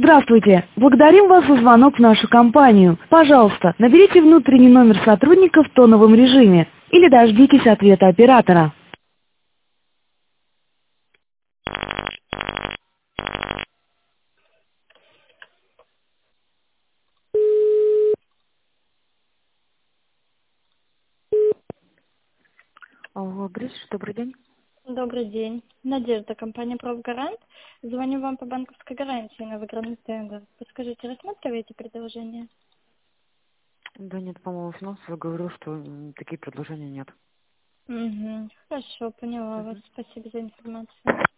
Здравствуйте. Благодарим вас за звонок в нашу компанию. Пожалуйста, наберите внутренний номер сотрудника в тоновом режиме или дождитесь ответа оператора. Алло, Бридж, добрый день. Добрый день. Надежда, компания «Профгарант». Звоню вам по банковской гарантии на выигранный тендер. Подскажите, рассматриваете предложение? Да нет, по-моему, финансово говорил, что такие предложения нет. Угу. Хорошо, поняла вас. Мгм. Спасибо за информацию.